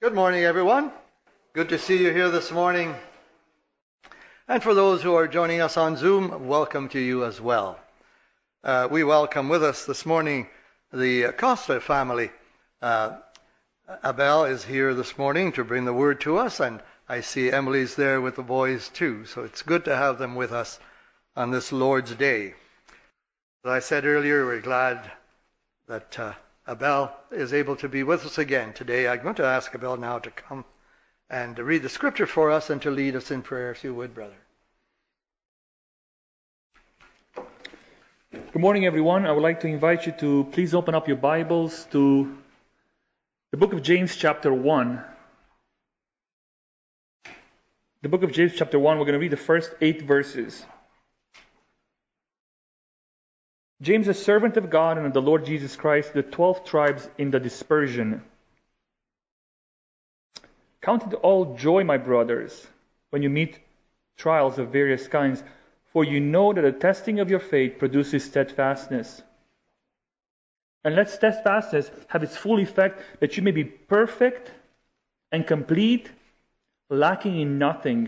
Good morning, everyone. Good to see you here this morning. And for those who are joining us on Zoom, welcome to you as well. We welcome with us this morning the Costa family. Abel is here this morning to bring the word to us, and I see Emily's there with the boys too. So it's good to have them with us on this Lord's Day. As I said earlier, we're glad that Abel is able to be with us again today. I'm going to ask Abel now to come and read the scripture for us and to lead us in prayer, if you would, brother. Good morning, everyone. I would like to invite you to please open up your Bibles to the book of James, chapter 1. The book of James, chapter 1, we're going to read the first 8 verses. James, a servant of God and of the Lord Jesus Christ, the 12 tribes in the dispersion. Count it all joy, my brothers, when you meet trials of various kinds, for you know that the testing of your faith produces steadfastness. And let steadfastness have its full effect, that you may be perfect and complete, lacking in nothing.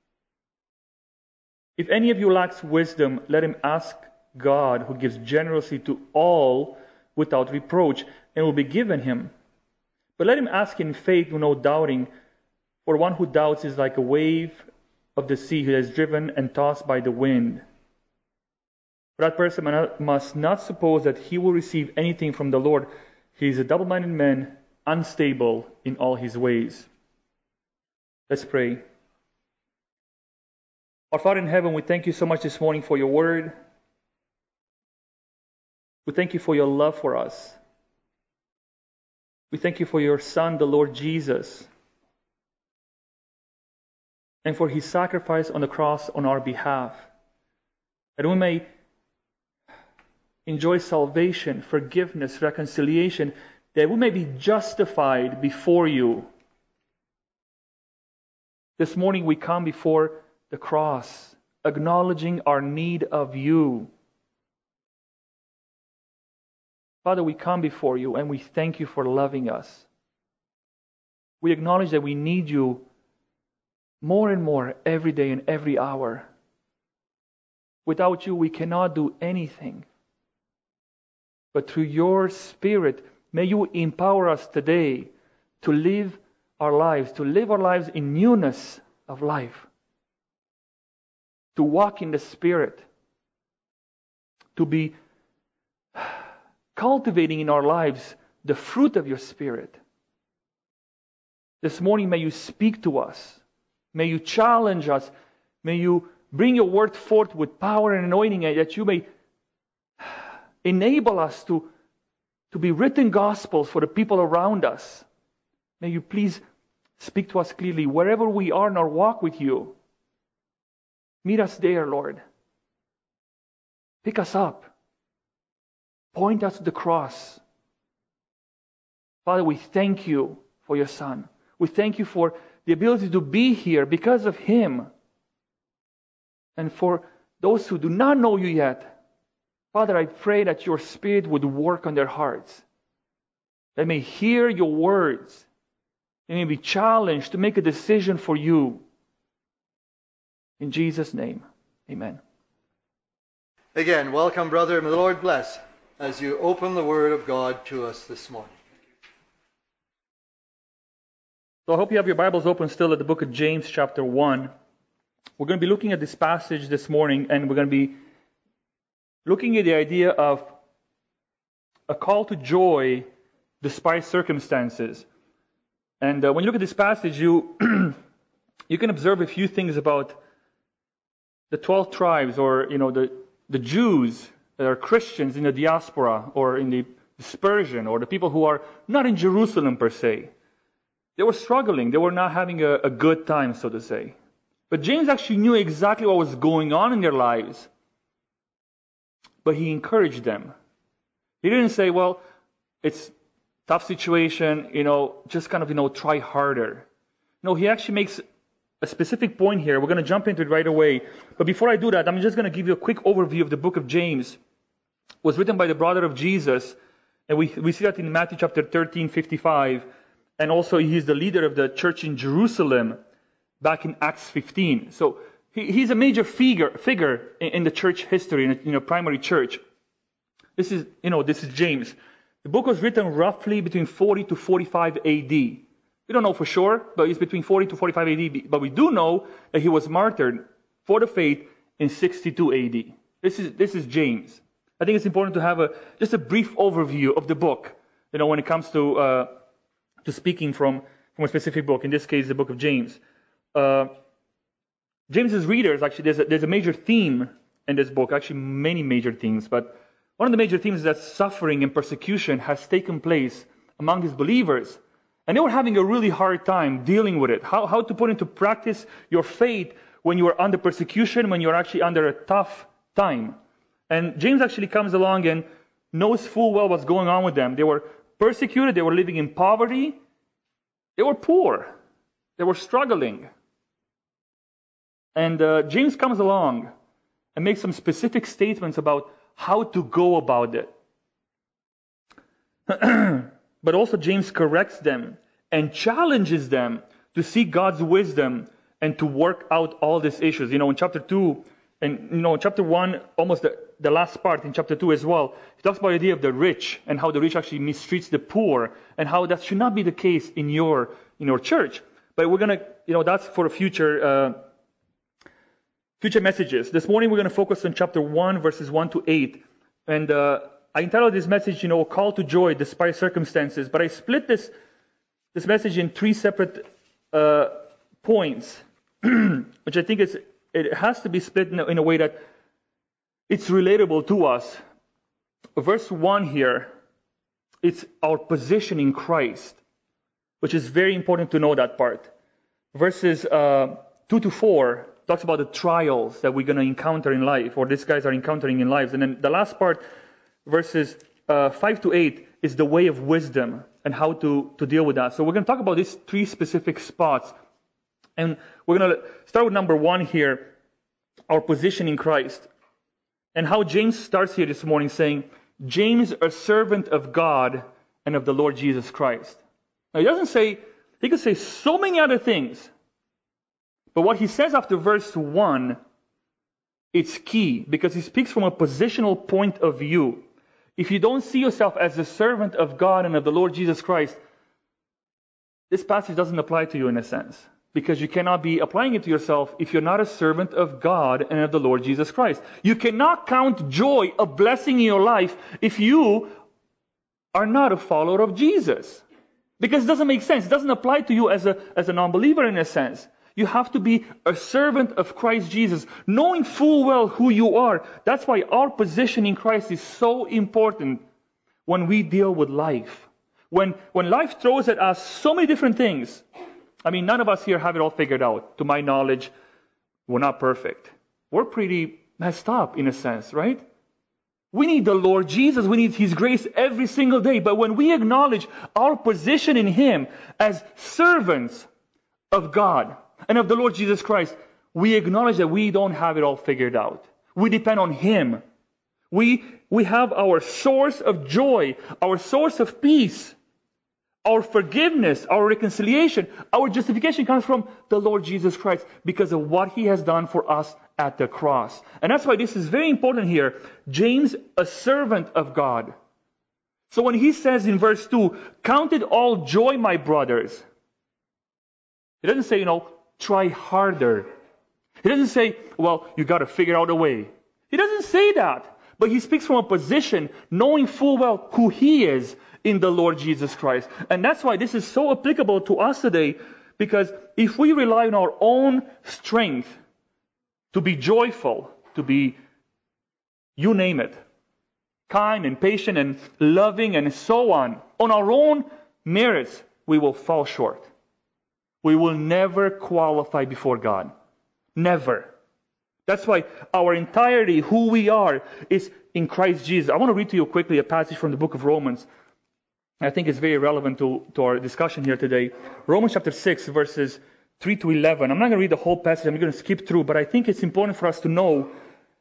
If any of you lacks wisdom, let him ask God, who gives generously to all without reproach, and will be given him. But let him ask in faith with no doubting, for one who doubts is like a wave of the sea that is driven and tossed by the wind. For that person must not suppose that he will receive anything from the Lord. He is a double-minded man, unstable in all his ways. Let's pray. Our Father in heaven, we thank you so much this morning for your word. We thank you for your love for us. We thank you for your Son, the Lord Jesus, and for his sacrifice on the cross on our behalf, that we may enjoy salvation, forgiveness, reconciliation, that we may be justified before you. This morning we come before the cross, acknowledging our need of you. Father, we come before you and we thank you for loving us. We acknowledge that we need you more and more every day and every hour. Without you, we cannot do anything. But through your Spirit, may you empower us today to live our lives in newness of life, to walk in the Spirit, to be cultivating in our lives the fruit of your Spirit. This morning, may you speak to us. May you challenge us. May you bring your word forth with power and anointing, and that you may enable us to be written gospels for the people around us. May you please speak to us clearly wherever we are in our walk with you. Meet us there, Lord. Pick us up. Point us to the cross. Father, we thank you for your Son. We thank you for the ability to be here because of him. And for those who do not know you yet, Father, I pray that your Spirit would work on their hearts. They may hear your words. They may be challenged to make a decision for you. In Jesus' name, amen. Again, welcome, brother. May the Lord bless as you open the Word of God to us this morning. So I hope you have your Bibles open still at the book of James, chapter 1. We're going to be looking at this passage this morning, and we're going to be looking at the idea of a call to joy despite circumstances. And when you look at this passage, you can observe a few things about the 12 tribes, or the Jews that are Christians in the diaspora or in the dispersion, or the people who are not in Jerusalem per se. They were struggling. They were not having a good time, so to say. But James actually knew exactly what was going on in their lives. But he encouraged them. He didn't say, well, it's a tough situation, just kind of, try harder. No, he actually makes a specific point here. We're going to jump into it right away. But before I do that, I'm just going to give you a quick overview of the book of James. It was written by the brother of Jesus, and we see that in Matthew chapter 13:55. and also he's the leader of the church in Jerusalem back in Acts 15. So he's a major figure in the church history, in the primary church. This is James. The book was written roughly between 40 to 45 AD. We don't know for sure, but it's between 40 to 45 AD. But we do know that he was martyred for the faith in 62 AD. This is James. I think it's important to have just a brief overview of the book, when it comes to speaking from a specific book. In this case, the book of James. James's readers, actually, there's a major theme in this book. Actually, many major themes, but one of the major themes is that suffering and persecution has taken place among his believers. And they were having a really hard time dealing with it. How to put into practice your faith when you are under persecution, when you are actually under a tough time. And James actually comes along and knows full well what's going on with them. They were persecuted. They were living in poverty. They were poor. They were struggling. And James comes along and makes some specific statements about how to go about it. But also James corrects them and challenges them to seek God's wisdom and to work out all these issues. In chapter 2, and in chapter 1, almost the last part in chapter 2 as well, he talks about the idea of the rich and how the rich actually mistreats the poor and how that should not be the case in your church. But we're going to, that's for future messages. This morning we're going to focus on chapter 1, verses 1 to 8. And I entitled this message, A Call to Joy Despite Circumstances. But I split this message in 3 separate points, which I think it has to be split in a way that it's relatable to us. Verse 1 here, it's our position in Christ, which is very important to know that part. Verses 2 to 4 talks about the trials that we're going to encounter in life, or these guys are encountering in lives. And then the last part, verses 5 to 8, is the way of wisdom and how to deal with that. So we're going to talk about these 3 specific spots. And we're going to start with number 1 here, our position in Christ. And how James starts here this morning saying, James, a servant of God and of the Lord Jesus Christ. Now he doesn't say, he could say so many other things. But what he says after verse 1, it's key because he speaks from a positional point of view. If you don't see yourself as a servant of God and of the Lord Jesus Christ, this passage doesn't apply to you in a sense. Because you cannot be applying it to yourself if you're not a servant of God and of the Lord Jesus Christ. You cannot count joy a blessing in your life if you are not a follower of Jesus. Because it doesn't make sense. It doesn't apply to you as a non-believer in a sense. You have to be a servant of Christ Jesus, knowing full well who you are. That's why our position in Christ is so important when we deal with life. When life throws at us so many different things. I mean, none of us here have it all figured out. To my knowledge, we're not perfect. We're pretty messed up in a sense, right? We need the Lord Jesus. We need His grace every single day. But when we acknowledge our position in Him as servants of God and of the Lord Jesus Christ, we acknowledge that we don't have it all figured out. We depend on Him. We have our source of joy, our source of peace. Our forgiveness, our reconciliation, our justification comes from the Lord Jesus Christ because of what He has done for us at the cross. And that's why this is very important here. James, a servant of God. So when he says in verse 2, count it all joy, my brothers. He doesn't say, try harder. He doesn't say, well, you got to figure out a way. He doesn't say that. But he speaks from a position knowing full well who he is in the Lord Jesus Christ. And that's why this is so applicable to us today, because if we rely on our own strength to be joyful, to be, you name it, kind and patient and loving and so on our own merits, we will fall short. We will never qualify before God. Never. That's why our entirety, who we are, is in Christ Jesus. I want to read to you quickly a passage from the book of Romans. I think it's very relevant to our discussion here today. Romans chapter 6, verses 3 to 11. I'm not going to read the whole passage. I'm going to skip through. But I think it's important for us to know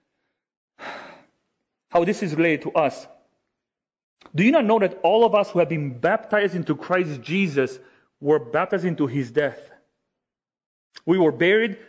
how this is related to us. Do you not know that all of us who have been baptized into Christ Jesus were baptized into his death. We were buried,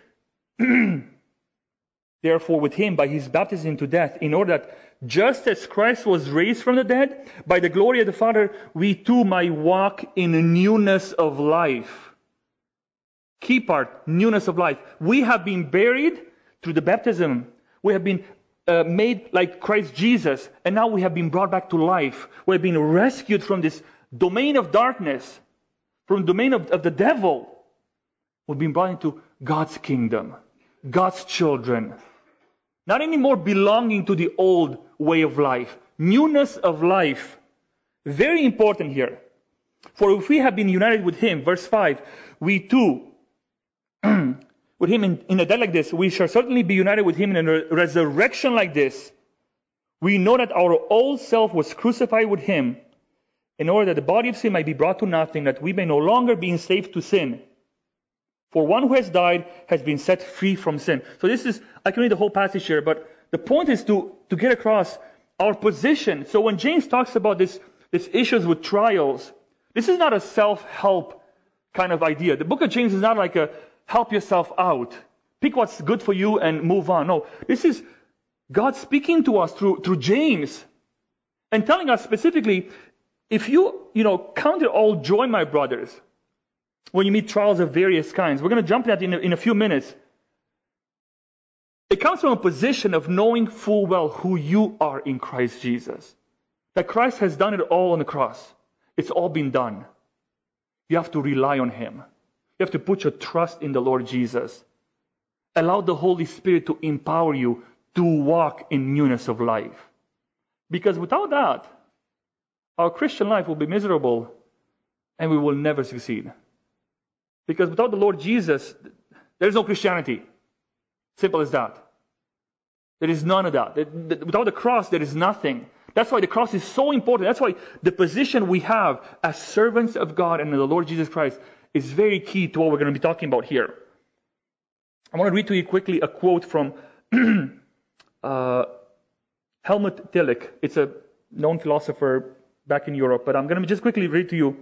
therefore, with him by his baptism into death, in order that just as Christ was raised from the dead, by the glory of the Father, we too might walk in a newness of life. Key part, newness of life. We have been buried through the baptism. We have been made like Christ Jesus, and now we have been brought back to life. We have been rescued from this domain of darkness, from the domain of the devil. We've been brought into God's kingdom, God's children. Not anymore belonging to the old way of life. Newness of life. Very important here. For if we have been united with him, verse 5, we too, with him in a death like this, we shall certainly be united with him in a resurrection like this. We know that our old self was crucified with him, in order that the body of sin might be brought to nothing, that we may no longer be enslaved to sin. For one who has died has been set free from sin. So this is, I can read the whole passage here, but the point is to get across our position. So when James talks about this issues with trials, this is not a self-help kind of idea. The book of James is not like a help yourself out. Pick what's good for you and move on. No, this is God speaking to us through James and telling us specifically, if you count it all joy, my brothers, when you meet trials of various kinds. We're going to jump that in a few minutes. It comes from a position of knowing full well who you are in Christ Jesus. That Christ has done it all on the cross. It's all been done. You have to rely on him. You have to put your trust in the Lord Jesus. Allow the Holy Spirit to empower you to walk in newness of life. Because without that, our Christian life will be miserable and we will never succeed. Because without the Lord Jesus, there is no Christianity. Simple as that. There is none of that. Without the cross, there is nothing. That's why the cross is so important. That's why the position we have as servants of God and the Lord Jesus Christ is very key to what we're going to be talking about here. I want to read to you quickly a quote from Helmut Tillich. It's a known philosopher back in Europe, but I'm going to just quickly read to you.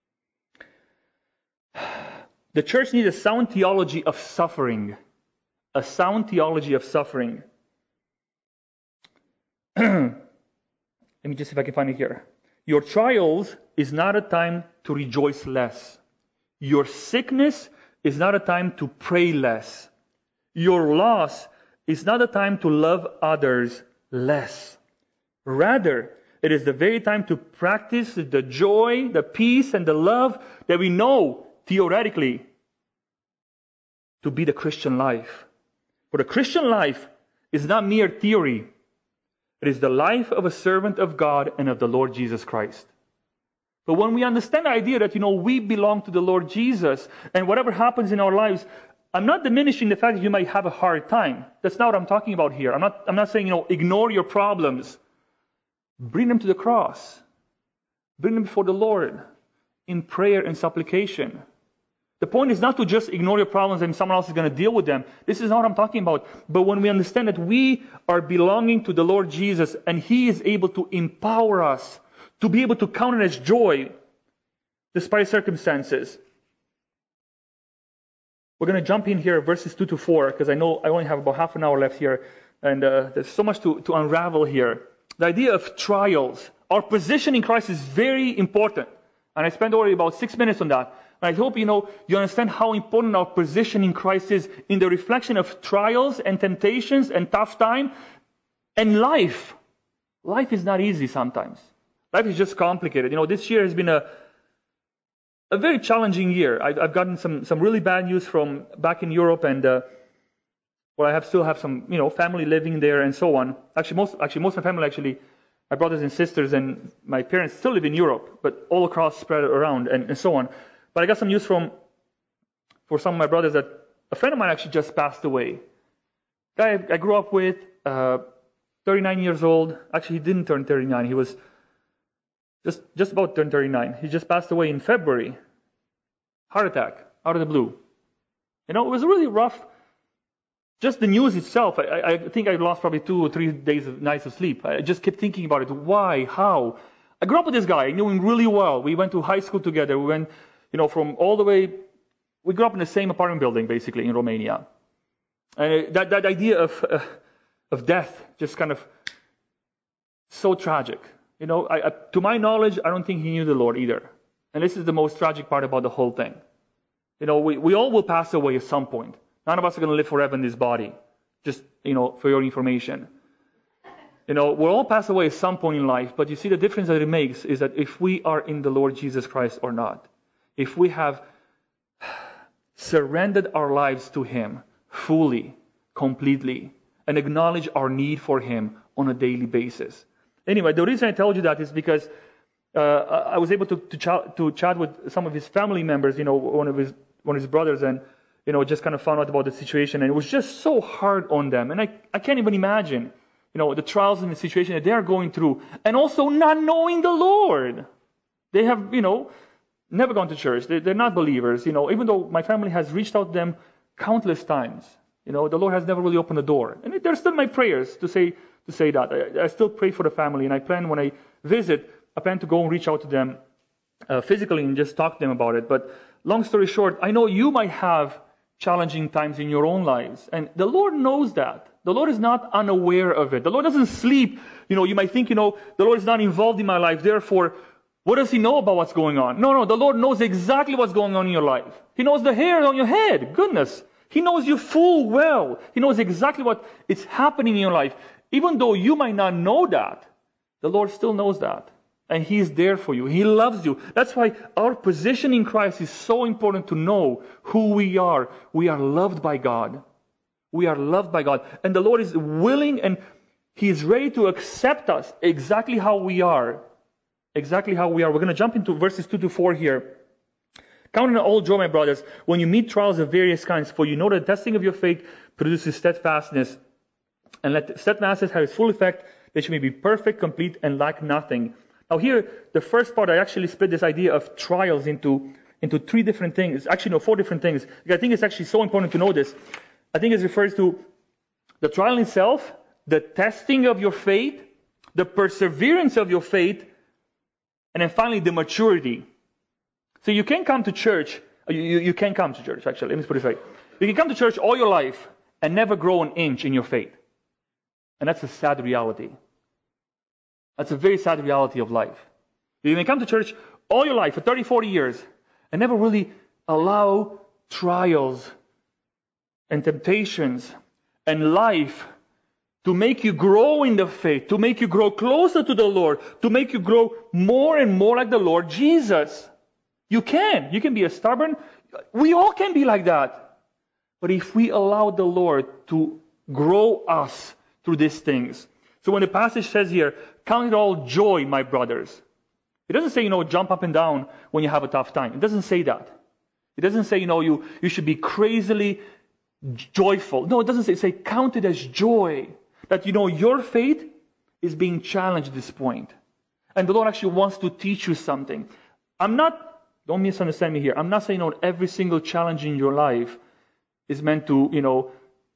The church needs a sound theology of suffering. A sound theology of suffering. Let me just see if I can find it here. Your trials is not a time to rejoice less. Your sickness is not a time to pray less. Your loss is not a time to love others less. Rather, it is the very time to practice the joy, the peace, and the love that we know theoretically to be the Christian life. For the Christian life is not mere theory. It is the life of a servant of God and of the Lord Jesus Christ. But when we understand the idea that, we belong to the Lord Jesus, and whatever happens in our lives, I'm not diminishing the fact that you might have a hard time. That's not what I'm talking about here. I'm not saying, ignore your problems. Bring them to the cross. Bring them before the Lord in prayer and supplication. The point is not to just ignore your problems and someone else is going to deal with them. This is not what I'm talking about. But when we understand that we are belonging to the Lord Jesus and he is able to empower us to be able to count it as joy despite circumstances. We're going to jump in here, verses 2 to 4, because I know I only have about half an hour left here, and there's so much to unravel here. The idea of trials. Our position in Christ is very important, and I spent already about 6 minutes on that. And I hope you understand how important our position in Christ is in the reflection of trials and temptations and tough time and life. Life is not easy sometimes. Life is just complicated. This year has been a very challenging year. I've gotten some really bad news from back in Europe, and I still have some family living there and so on. Actually, most of my family, my brothers and sisters and my parents still live in Europe, but all across, spread around and so on. But I got some news for some of my brothers that a friend of mine actually just passed away. Guy I grew up with, 39 years old. Actually, he didn't turn 39. He was just about turned 39. He just passed away in February. Heart attack, out of the blue. It was really rough. Just the news itself, I think I lost probably 2 or 3 nights of sleep. I just kept thinking about it. Why? How? I grew up with this guy. I knew him really well. We went to high school together. We went from all the way, we grew up in the same apartment building, basically, in Romania. And that idea of death just kind of so tragic. To my knowledge, I don't think he knew the Lord either. And this is the most tragic part about the whole thing. We all will pass away at some point. None of us are going to live forever in this body. Just, for your information. We'll all pass away at some point in life, but you see the difference that it makes is that if we are in the Lord Jesus Christ or not, if we have surrendered our lives to Him fully, completely, and acknowledge our need for Him on a daily basis. Anyway, the reason I told you that is because I was able to chat with some of his family members, one of his brothers, and just kind of found out about the situation, and it was just so hard on them, and I can't even imagine, the trials and the situation that they are going through, and also not knowing the Lord. They have, never gone to church. They're not believers, even though my family has reached out to them countless times. The Lord has never really opened the door, and there's still my prayers to say that. I still pray for the family, and I plan when I visit, I plan to go and reach out to them physically and just talk to them about it. But long story short, I know you might have challenging times in your own lives, and the Lord knows that. The Lord is not unaware of it. The Lord doesn't sleep. You might think, the Lord is not involved in my life, therefore, what does He know about what's going on? No, the Lord knows exactly what's going on in your life. He knows the hair on your head. Goodness. He knows you full well. He knows exactly what is happening in your life. Even though you might not know that, the Lord still knows that. And He is there for you. He loves you. That's why our position in Christ is so important to know who we are. We are loved by God. We are loved by God. And the Lord is willing and He is ready to accept us exactly how we are. Exactly how we are. We're going to jump into verses 2 to 4 here. Count it all joy, my brothers, when you meet trials of various kinds, for you know that the testing of your faith produces steadfastness. And let steadfastness have its full effect, that you may be perfect, complete, and lack nothing. Now here, the first part, I actually split this idea of trials into three different things. Actually, no, 4 different things. I think it's actually so important to know this. I think it refers to the trial itself, the testing of your faith, the perseverance of your faith, and then finally the maturity. So you can come to church, you can come to church, actually, let me put it right. You can come to church all your life and never grow an inch in your faith. And that's a sad reality. That's a very sad reality of life. You may come to church all your life for 30, 40 years and never really allow trials and temptations and life to make you grow in the faith, to make you grow closer to the Lord, to make you grow more and more like the Lord Jesus. You can. You can be a stubborn. We all can be like that. But if we allow the Lord to grow us through these things. So when the passage says here, count it all joy, my brothers. It doesn't say, jump up and down when you have a tough time. It doesn't say that. It doesn't say, you should be crazily joyful. No, it doesn't say. It says count it as joy. That, your faith is being challenged at this point. And the Lord actually wants to teach you something. Don't misunderstand me here. I'm not saying every single challenge in your life is meant to,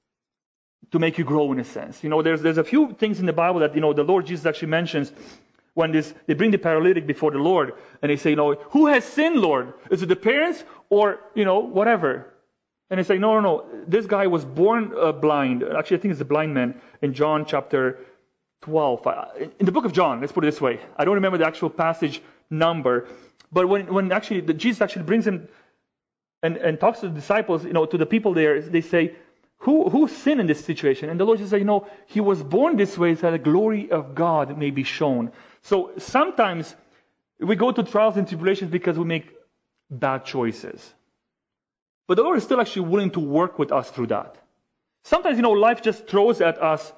to make you grow in a sense. There's a few things in the Bible that, the Lord Jesus actually mentions when they bring the paralytic before the Lord and they say, who has sinned, Lord? Is it the parents or, whatever? And they say, no. This guy was born blind. Actually, I think it's the blind man in John chapter 12. In the book of John, let's put it this way. I don't remember the actual passage number. But when actually Jesus actually brings him and talks to the disciples, to the people there, they say, who sinned in this situation? And the Lord just said, he was born this way so that the glory of God may be shown. So sometimes we go to trials and tribulations because we make bad choices. But the Lord is still actually willing to work with us through that. Sometimes, life just throws at us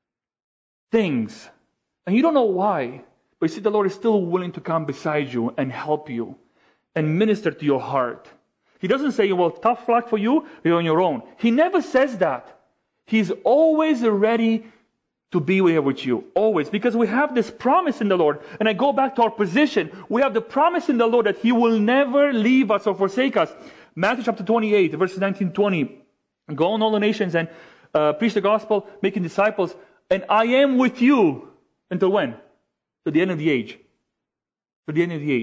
things. And you don't know why. But you see, the Lord is still willing to come beside you and help you and minister to your heart. He doesn't say, tough luck for you, you're on your own. He never says that. He's always ready to be here with you. Always. Because we have this promise in the Lord. And I go back to our position. We have the promise in the Lord that He will never leave us or forsake us. Matthew chapter 28, verses 19-20. Go on all the nations and preach the gospel, making disciples. And I am with you until when? To the end of the age. To the end of the age.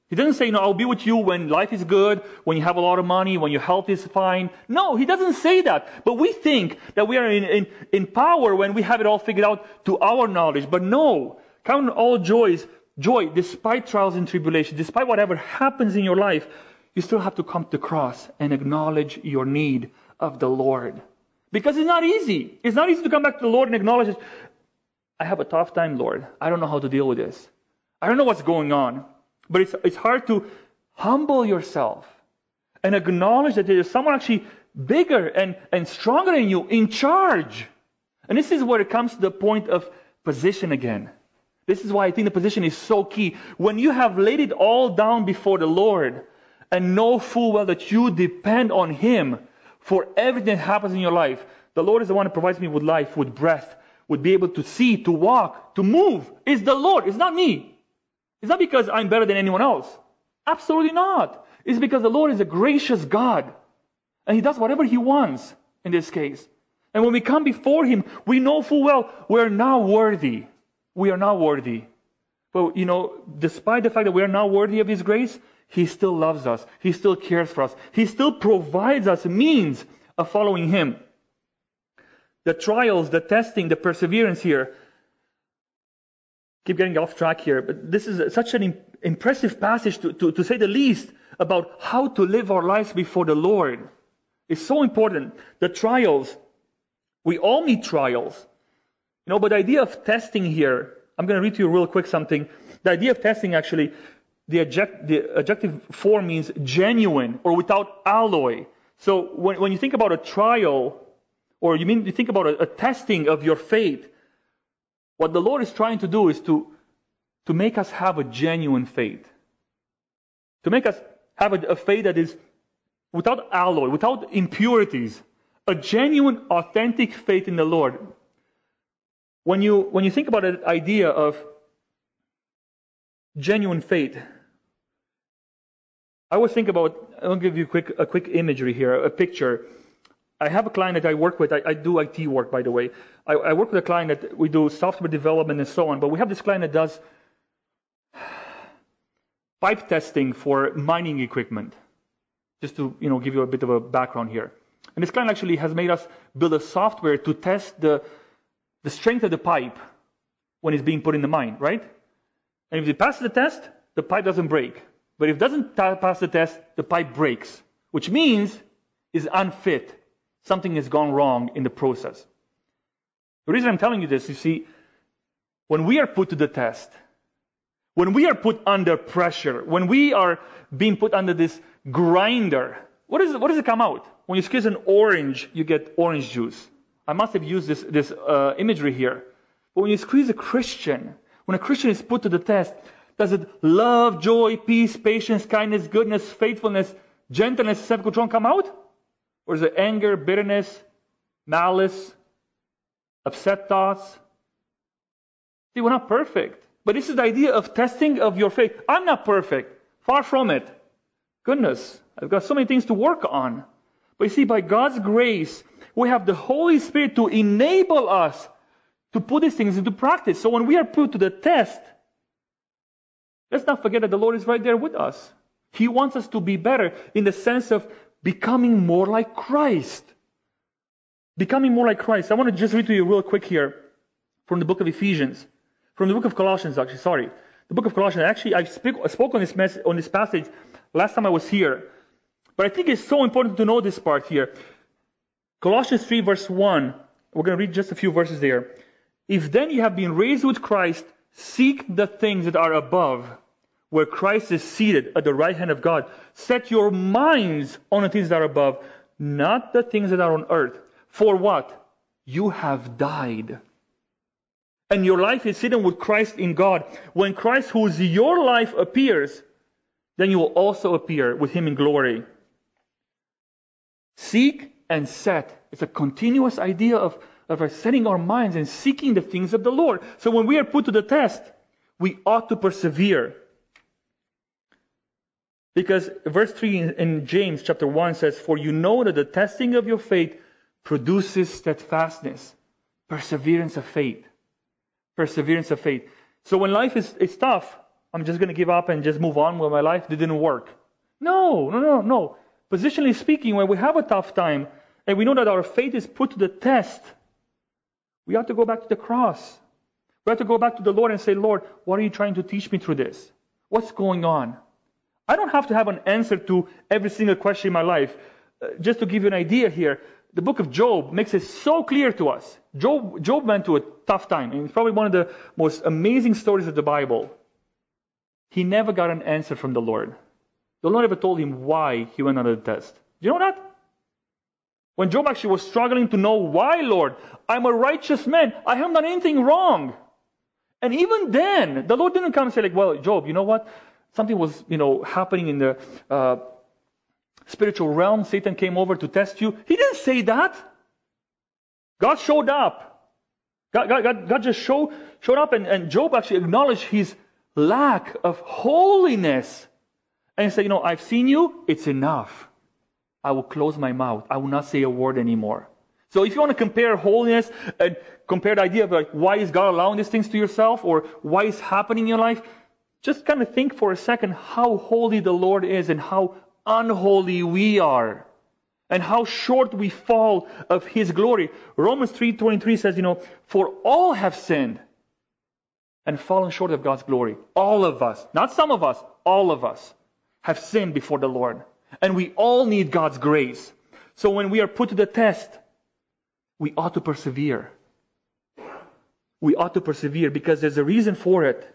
He doesn't say, I'll be with you when life is good, when you have a lot of money, when your health is fine. No, he doesn't say that. But we think that we are in power when we have it all figured out to our knowledge. But no, count all joy, despite trials and tribulations, despite whatever happens in your life, you still have to come to the cross and acknowledge your need of the Lord. Because it's not easy. It's not easy to come back to the Lord and acknowledge it. I have a tough time, Lord. I don't know how to deal with this. I don't know what's going on. But it's hard to humble yourself and acknowledge that there is someone actually bigger and stronger than you in charge. And this is where it comes to the point of position again. This is why I think the position is so key. When you have laid it all down before the Lord and know full well that you depend on Him for everything that happens in your life. The Lord is the one who provides me with life, with breath, would be able to see, to walk, to move. It's the Lord. It's not me. It's not because I'm better than anyone else. Absolutely not. It's because the Lord is a gracious God. And He does whatever He wants in this case. And when we come before Him, we know full well we're not worthy. We are not worthy. But, despite the fact that we are not worthy of His grace, He still loves us. He still cares for us. He still provides us means of following Him. The trials, the testing, the perseverance here. Keep getting off track here, but this is such an impressive passage to say the least about how to live our lives before the Lord. It's so important. The trials, we all meet trials. But the idea of testing here, I'm going to read to you real quick something. The idea of testing actually, the adjective form means genuine or without alloy. So when you think about a trial, or you think about a testing of your faith, what the Lord is trying to do is to make us have a genuine faith. To make us have a faith that is without alloy, without impurities. A genuine, authentic faith in the Lord. When you think about the idea of genuine faith, I always think about, I'll give you a quick imagery here, a picture. I have a client that I work with. I do IT work, by the way. I work with a client that we do software development and so on. But we have this client that does pipe testing for mining equipment. Just to give you a bit of a background here. And this client actually has made us build a software to test the strength of the pipe when it's being put in the mine, right? And if it passes the test, the pipe doesn't break. But if it doesn't pass the test, the pipe breaks, which means it's unfit. Something has gone wrong in the process. The reason I'm telling you this, you see, when we are put to the test, when we are put under pressure, when we are being put under this grinder, what does it come out? When you squeeze an orange, you get orange juice. I must have used this imagery here. But when you squeeze a Christian, when a Christian is put to the test, does it love, joy, peace, patience, kindness, goodness, faithfulness, gentleness, self-control come out? Or is it anger, bitterness, malice, upset thoughts? See, we're not perfect. But this is the idea of testing of your faith. I'm not perfect. Far from it. Goodness, I've got so many things to work on. But you see, by God's grace, we have the Holy Spirit to enable us to put these things into practice. So when we are put to the test, let's not forget that the Lord is right there with us. He wants us to be better in the sense of becoming more like Christ. Becoming more like Christ. I want to just read to you real quick here from the book of Ephesians. From the book of Colossians, actually, sorry. The book of Colossians. Actually, I spoke on this passage last time I was here. But I think it's so important to know this part here. Colossians 3 verse 1. We're going to read just a few verses there. If then you have been raised with Christ, seek the things that are above, where Christ is seated at the right hand of God. Set your minds on the things that are above, not the things that are on earth. For what? You have died. And your life is hidden with Christ in God. When Christ, who is your life, appears, then you will also appear with Him in glory. Seek and set. It's a continuous idea of setting our minds and seeking the things of the Lord. So when we are put to the test, we ought to persevere. Because verse 3 in James chapter 1 says, for you know that the testing of your faith produces steadfastness, perseverance of faith. Perseverance of faith. So when life is tough, I'm just going to give up and just move on with my life. It didn't work. No. Positionally speaking, when we have a tough time and we know that our faith is put to the test, we have to go back to the cross. We have to go back to the Lord and say, Lord, what are you trying to teach me through this? What's going on? I don't have to have an answer to every single question in my life. Just to give you an idea here, the book of Job makes it so clear to us. Job went through a tough time, and it's probably one of the most amazing stories of the Bible. He never got an answer from the Lord. The Lord never told him why he went under the test. Do you know that? When Job actually was struggling to know why, Lord, I'm a righteous man. I haven't done anything wrong. And even then, the Lord didn't come and say, like, well, Job, you know what? Something was, happening in the spiritual realm. Satan came over to test you. He didn't say that. God showed up. God just showed up, and Job actually acknowledged his lack of holiness. And he said, I've seen you. It's enough. I will close my mouth. I will not say a word anymore. So if you want to compare holiness and compare the idea of like, why is God allowing these things to yourself, or why is happening in your life, just kind of think for a second how holy the Lord is and how unholy we are, and how short we fall of His glory. Romans 3:23 says, for all have sinned and fallen short of God's glory. All of us, not some of us, all of us have sinned before the Lord. And we all need God's grace. So when we are put to the test, we ought to persevere. We ought to persevere because there's a reason for it.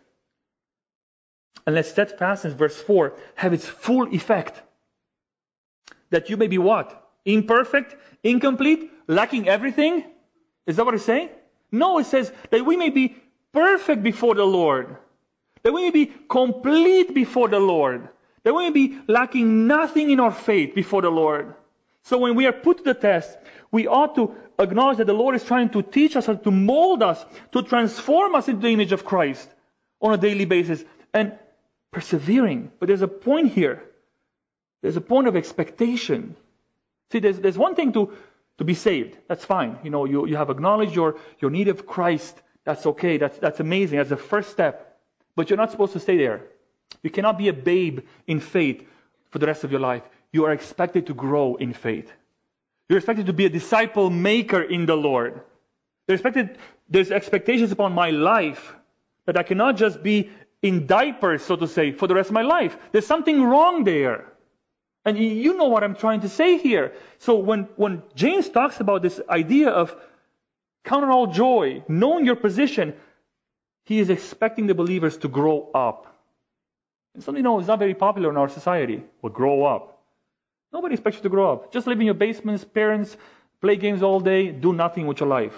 And let steadfastness, verse 4, have its full effect. That you may be what? Imperfect, incomplete, lacking everything? Is that what it's saying? No, it says that we may be perfect before the Lord. That we may be complete before the Lord. That we may be lacking nothing in our faith before the Lord. So when we are put to the test, we ought to acknowledge that the Lord is trying to teach us, to mold us, to transform us into the image of Christ on a daily basis. And persevering. But there's a point here. There's a point of expectation. See, there's one thing to be saved. That's fine. You have acknowledged your need of Christ. That's okay. That's amazing. That's the first step. But you're not supposed to stay there. You cannot be a babe in faith for the rest of your life. You are expected to grow in faith. You're expected to be a disciple maker in the Lord. There's expectations upon my life that I cannot just be in diapers, so to say, for the rest of my life. There's something wrong there. And you know what I'm trying to say here. So when James talks about this idea of count it all joy, knowing your position, he is expecting the believers to grow up. And something is not very popular in our society. Well, grow up. Nobody expects you to grow up. Just live in your basements, parents, play games all day, do nothing with your life.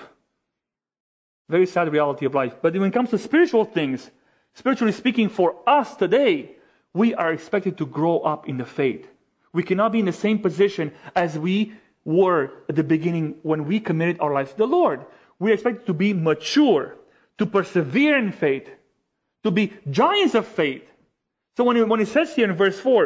Very sad reality of life. But when it comes to spiritual things, spiritually speaking, for us today, we are expected to grow up in the faith. We cannot be in the same position as we were at the beginning when we committed our lives to the Lord. We are expected to be mature, to persevere in faith, to be giants of faith. So when it says here in verse 4,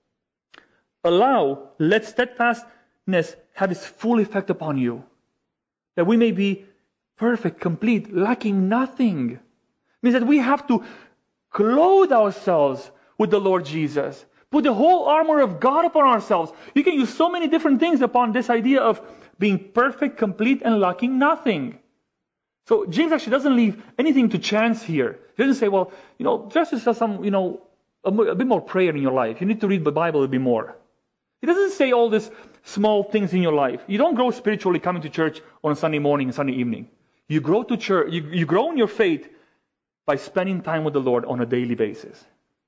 let steadfastness have its full effect upon you, that we may be perfect, complete, lacking nothing. It means that we have to clothe ourselves with the Lord Jesus. Put the whole armor of God upon ourselves. You can use so many different things upon this idea of being perfect, complete, and lacking nothing. So James actually doesn't leave anything to chance here. He doesn't say, well, just some, a bit more prayer in your life. You need to read the Bible a bit more. He doesn't say all these small things in your life. You don't grow spiritually coming to church on a Sunday morning and Sunday evening. You grow to church. You grow in your faith by spending time with the Lord on a daily basis.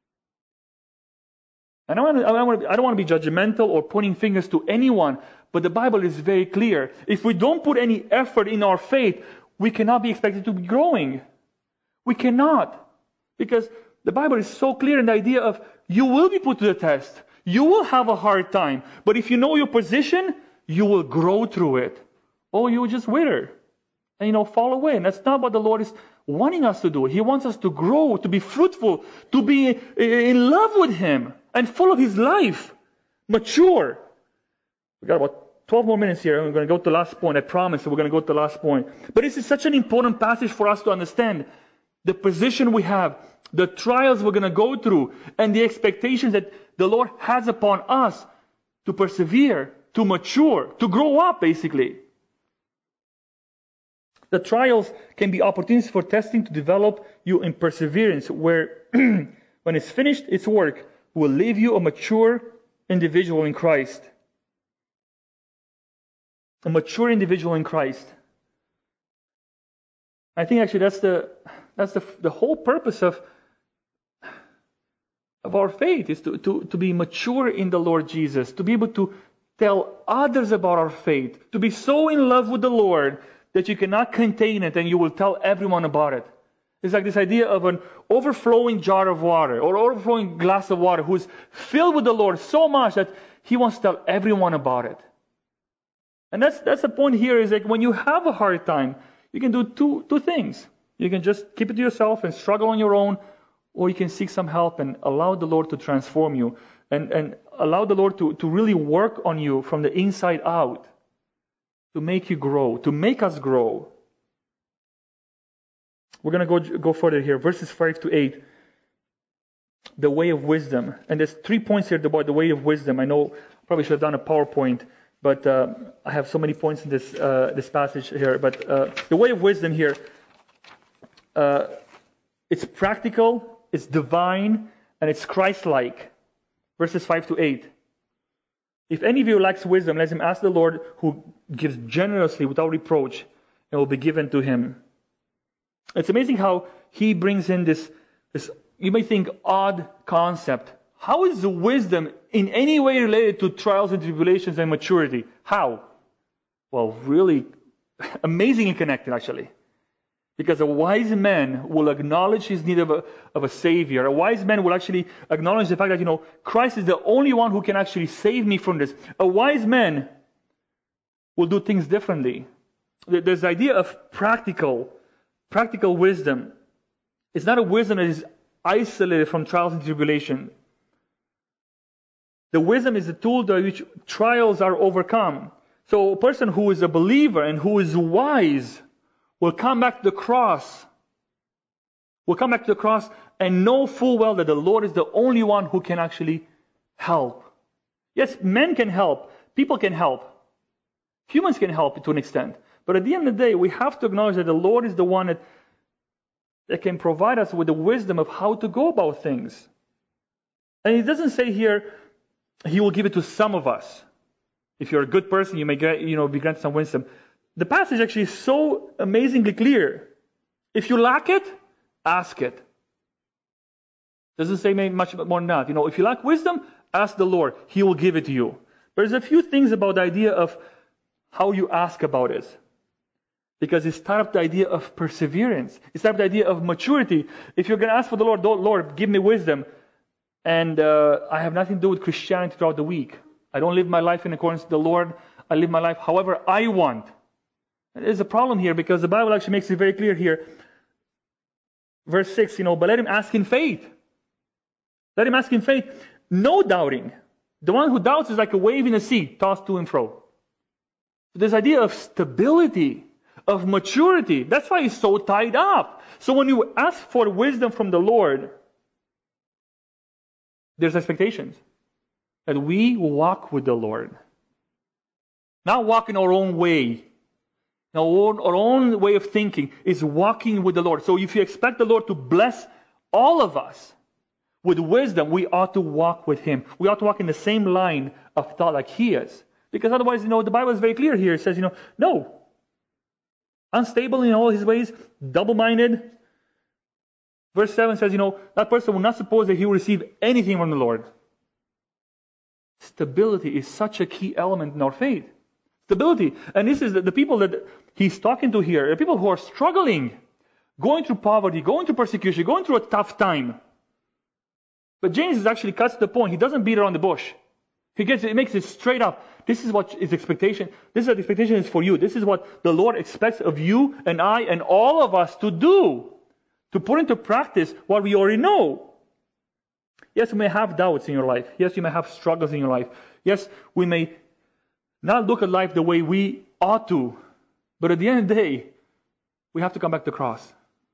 And I don't want to be judgmental or pointing fingers to anyone, but the Bible is very clear. If we don't put any effort in our faith, we cannot be expected to be growing. We cannot. Because the Bible is so clear in the idea of you will be put to the test. You will have a hard time. But if you know your position, you will grow through it. Or you will just wither and fall away. And that's not what the Lord is wanting us to do. He wants us to grow, to be fruitful, to be in love with Him and full of His life, mature. We got about 12 more minutes here, and we're going to go to the last point. I promise we're going to go to the last point. But this is such an important passage for us to understand. the position we have, the trials we're going to go through, and the expectations that the Lord has upon us to persevere, to mature, to grow up, basically. The trials can be opportunities for testing to develop you in perseverance, where when it's finished, its work will leave you a mature individual in Christ. A mature individual in Christ. I think actually that's the whole purpose of our faith, is to be mature in the Lord Jesus, to be able to tell others about our faith, to be so in love with the Lord that you cannot contain it and you will tell everyone about it. It's like this idea of an overflowing jar of water or overflowing glass of water who's filled with the Lord so much that he wants to tell everyone about it. And that's the point here, is like when you have a hard time, you can do two things. You can just keep it to yourself and struggle on your own, or you can seek some help and allow the Lord to transform you and allow the Lord to really work on you from the inside out, to make you grow, to make us grow. We're going to go further here, verses 5 to 8. The way of wisdom. And there's 3 points here about the way of wisdom. I know I probably should have done a PowerPoint, but I have so many points in this passage here. But the way of wisdom here, it's practical, it's divine, and it's Christ-like. Verses 5 to 8. If any of you lacks wisdom, let him ask the Lord, who gives generously without reproach, and will be given to him. It's amazing how he brings in this, you may think, odd concept. How is the wisdom in any way related to trials and tribulations and maturity? How? Well, really amazingly connected, actually. Because a wise man will acknowledge his need of a Savior. A wise man will actually acknowledge the fact that, Christ is the only one who can actually save me from this. A wise man will do things differently. There's the idea of practical wisdom. It's not a wisdom that is isolated from trials and tribulation. The wisdom is the tool by which trials are overcome. So a person who is a believer and who is wise will come back to the cross. Will come back to the cross and know full well that the Lord is the only one who can actually help. Yes, men can help. People can help. Humans can help to an extent. But at the end of the day, we have to acknowledge that the Lord is the one that can provide us with the wisdom of how to go about things. And He doesn't say here, He will give it to some of us. If you're a good person, you may get, be granted some wisdom. The passage actually is so amazingly clear. If you lack it, ask it. Doesn't say much more than that. If you lack wisdom, ask the Lord. He will give it to you. There's a few things about the idea of how you ask about it. Because it's tied up the idea of perseverance. It's tied up the idea of maturity. If you're going to ask for the Lord, Lord, give me wisdom. And I have nothing to do with Christianity throughout the week. I don't live my life in accordance with the Lord. I live my life however I want. There's a problem here because the Bible actually makes it very clear here. Verse 6, but let him ask in faith. Let him ask in faith. No doubting. The one who doubts is like a wave in the sea, tossed to and fro. This idea of stability, of maturity, that's why he's so tied up. So when you ask for wisdom from the Lord, there's expectations that we will walk with the Lord. Not walk in our own way. Our own way of thinking is walking with the Lord. So if you expect the Lord to bless all of us with wisdom, we ought to walk with Him. We ought to walk in the same line of thought like He is. Because otherwise, the Bible is very clear here. It says, no. Unstable in all his ways, double-minded. Verse 7 says, that person will not suppose that he will receive anything from the Lord. Stability is such a key element in our faith. Stability. And this is the people that he's talking to here, the people who are struggling, going through poverty, going through persecution, going through a tough time. But James actually cuts to the point. He doesn't beat around the bush. He makes it straight up. This is what his expectation. This is what the expectation is for you. This is what the Lord expects of you and I and all of us to do. To put into practice what we already know. Yes, you may have doubts in your life. Yes, you may have struggles in your life. Yes, we may not look at life the way we ought to. But at the end of the day, we have to come back to the cross.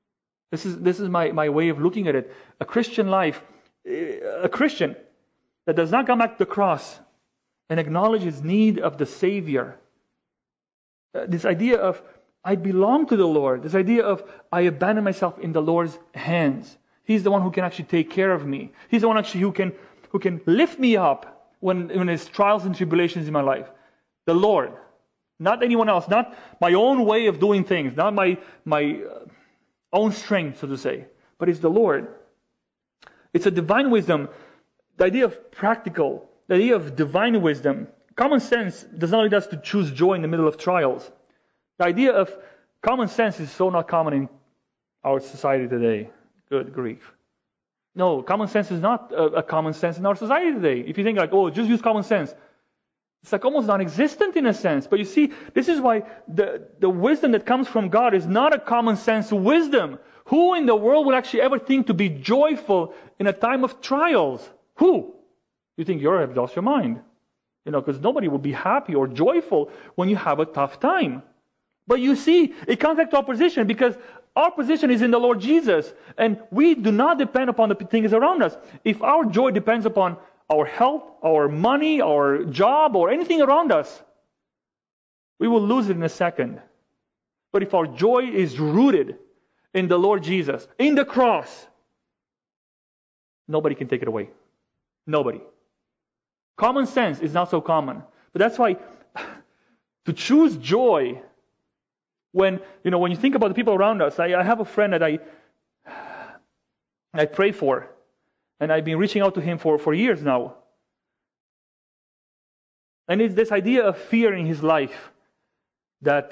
This is my way of looking at it. A Christian life, a Christian that does not come back to the cross and acknowledge his need of the Savior. This idea of I belong to the Lord. This idea of I abandon myself in the Lord's hands. He's the one who can actually take care of me. He's the one actually who can lift me up when there's trials and tribulations in my life. The Lord. Not anyone else. Not my own way of doing things. Not my own strength, so to say. But it's the Lord. It's a divine wisdom. The idea of practical. The idea of divine wisdom. Common sense does not lead us to choose joy in the middle of trials. The idea of common sense is so not common in our society today. Good grief. No, common sense is not a common sense in our society today. If you think like, oh, just use common sense. It's like almost non-existent in a sense. But you see, this is why the wisdom that comes from God is not a common sense wisdom. Who in the world would actually ever think to be joyful in a time of trials? Who? You think you've lost your mind. Because nobody will be happy or joyful when you have a tough time. But you see, it comes back to our position because our position is in the Lord Jesus. And we do not depend upon the things around us. If our joy depends upon our health, our money, our job, or anything around us, we will lose it in a second. But if our joy is rooted in the Lord Jesus, in the cross, nobody can take it away. Nobody. Common sense is not so common. But that's why to choose joy when you think about the people around us, I have a friend that I pray for, and I've been reaching out to him for years now. And it's this idea of fear in his life that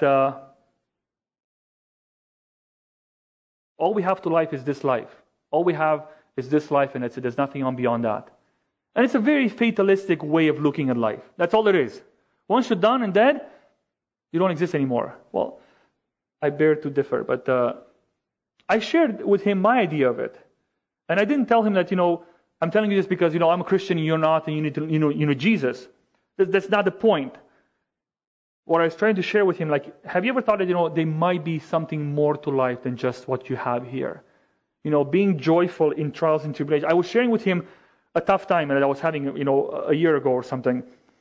all we have to life is this life. All we have is this life, and there's nothing on beyond that. And it's a very fatalistic way of looking at life. That's all there is. Once you're done and dead, you don't exist anymore. Well, I bear to differ, but I shared with him my idea of it. And I didn't tell him that, I'm telling you this because, I'm a Christian and you're not, and you need to, you know Jesus. That's not the point. What I was trying to share with him, have you ever thought that, there might be something more to life than just what you have here? Being joyful in trials and tribulations. I was sharing with him a tough time that I was having, a year ago or something.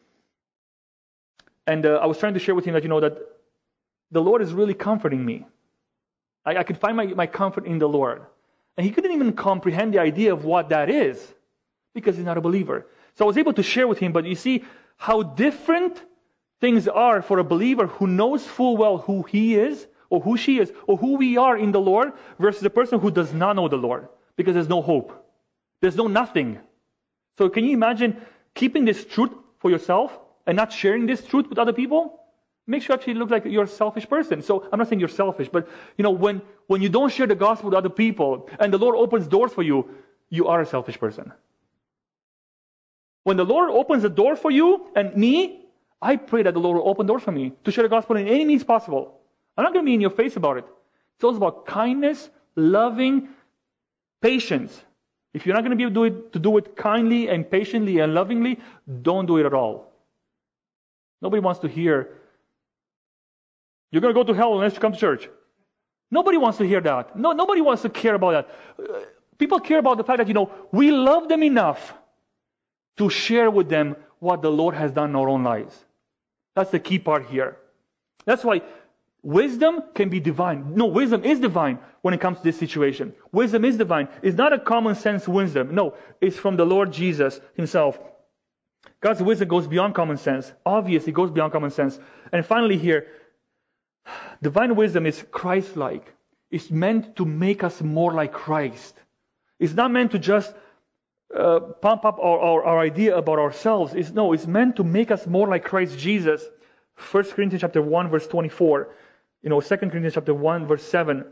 And I was trying to share with him that, that the Lord is really comforting me. I could find my comfort in the Lord. And he couldn't even comprehend the idea of what that is because he's not a believer. So I was able to share with him, but you see how different things are for a believer who knows full well who he is or who she is or who we are in the Lord versus a person who does not know the Lord because there's no hope. There's no nothing. So can you imagine keeping this truth for yourself and not sharing this truth with other people? Makes you actually look like you're a selfish person. So I'm not saying you're selfish, but when you don't share the gospel with other people and the Lord opens doors for you, you are a selfish person. When the Lord opens a door for you and me, I pray that the Lord will open doors for me to share the gospel in any means possible. I'm not going to be in your face about it. It's also about kindness, loving, patience. If you're not going to be able to do it kindly and patiently and lovingly, don't do it at all. Nobody wants to hear, you're going to go to hell unless you come to church. Nobody wants to hear that. No, nobody wants to care about that. People care about the fact that, we love them enough to share with them what the Lord has done in our own lives. That's the key part here. That's why wisdom can be divine. No, wisdom is divine when it comes to this situation. Wisdom is divine. It's not a common sense wisdom. No, it's from the Lord Jesus himself. God's wisdom goes beyond common sense. Obviously, it goes beyond common sense. And finally here, divine wisdom is Christ-like. It's meant to make us more like Christ. It's not meant to just pump up our idea about ourselves. It's meant to make us more like Christ Jesus. 1 Corinthians chapter 1, verse 24. 2 Corinthians chapter 1, verse 7.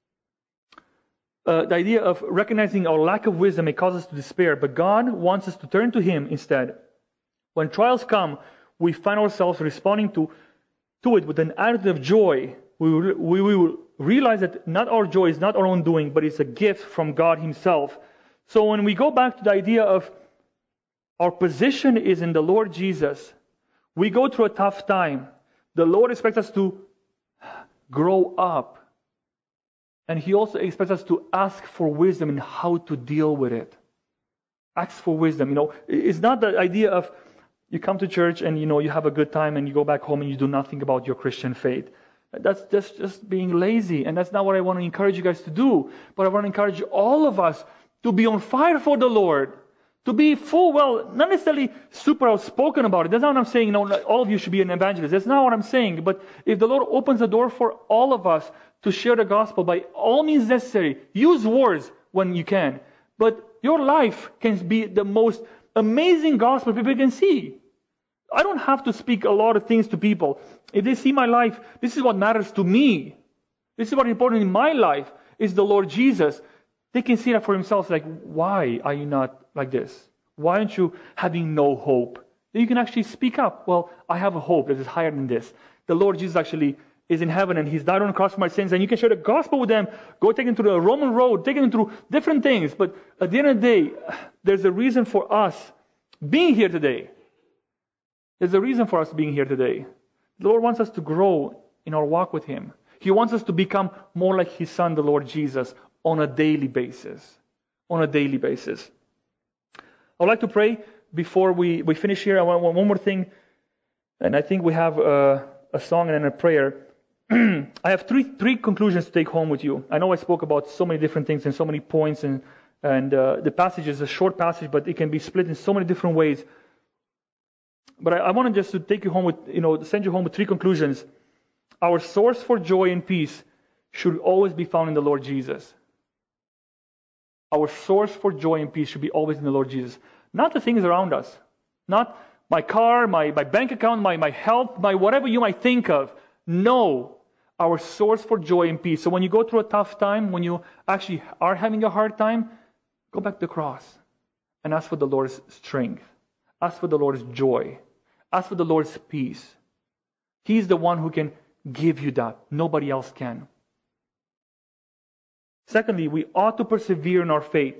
The idea of recognizing our lack of wisdom may cause us to despair, but God wants us to turn to Him instead. When trials come, we find ourselves responding to it with an attitude of joy. We will realize that not our joy is not our own doing, but it's a gift from God Himself. So when we go back to the idea of our position is in the Lord Jesus, we go through a tough time. The Lord expects us to grow up And He also expects us to ask for wisdom in how to deal with it. Ask for wisdom. It's not the idea of you come to church and you have a good time and you go back home and you do nothing about your Christian faith. That's just being lazy, and that's not what I want to encourage you guys to do. But I want to encourage all of us to be on fire for the Lord, to be full, not necessarily super outspoken about it. That's not what I'm saying. All of you should be an evangelist. That's not what I'm saying. But if the Lord opens the door for all of us to share the gospel by all means necessary, use words when you can. But your life can be the most amazing gospel people can see. I don't have to speak a lot of things to people. If they see my life, this is what matters to me. This is what is important in my life, is the Lord Jesus. They can see that for themselves, like, why are you not like this? Why aren't you having no hope? Then you can actually speak up. Well, I have a hope that is higher than this. The Lord Jesus actually is in heaven and He's died on the cross for my sins, and you can share the gospel with them. Go take them to the Roman road, take them through different things. But at the end of the day, there's a reason for us being here today. There's a reason for us being here today. The Lord wants us to grow in our walk with Him. He wants us to become more like His Son, the Lord Jesus, on a daily basis. On a daily basis. I would like to pray before we finish here. I want one more thing, and I think we have a song and then a prayer. I have three conclusions to take home with you. I know I spoke about so many different things and so many points, and the passage is a short passage, but it can be split in so many different ways. But I want to just to take you home with, send you home with three conclusions. Our source for joy and peace should always be found in the Lord Jesus. Our source for joy and peace should be always in the Lord Jesus. Not the things around us. Not my car, my bank account, my health, my whatever you might think of. No. Our source for joy and peace. So when you go through a tough time, when you actually are having a hard time, go back to the cross and ask for the Lord's strength. Ask for the Lord's joy. Ask for the Lord's peace. He's the one who can give you that. Nobody else can. Secondly, we ought to persevere in our faith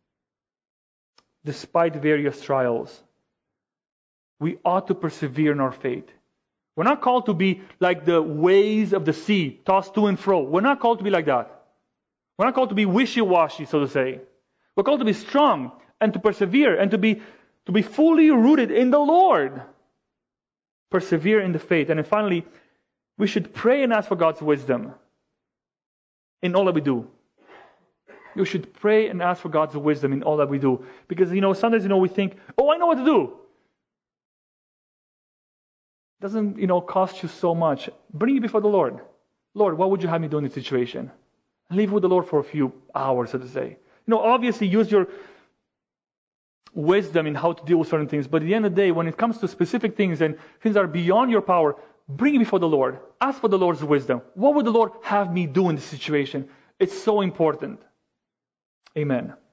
despite various trials. We ought to persevere in our faith. We're not called to be like the waves of the sea, tossed to and fro. We're not called to be like that. We're not called to be wishy-washy, so to say. We're called to be strong and to persevere and to be fully rooted in the Lord. Persevere in the faith. And then finally, we should pray and ask for God's wisdom in all that we do. You should pray and ask for God's wisdom in all that we do. Because, sometimes, we think, I know what to do. It doesn't, cost you so much. Bring it before the Lord. Lord, what would you have me do in this situation? Leave with the Lord for a few hours, so to say. Obviously use your wisdom in how to deal with certain things. But at the end of the day, when it comes to specific things and things that are beyond your power, bring it before the Lord. Ask for the Lord's wisdom. What would the Lord have me do in this situation? It's so important. Amen.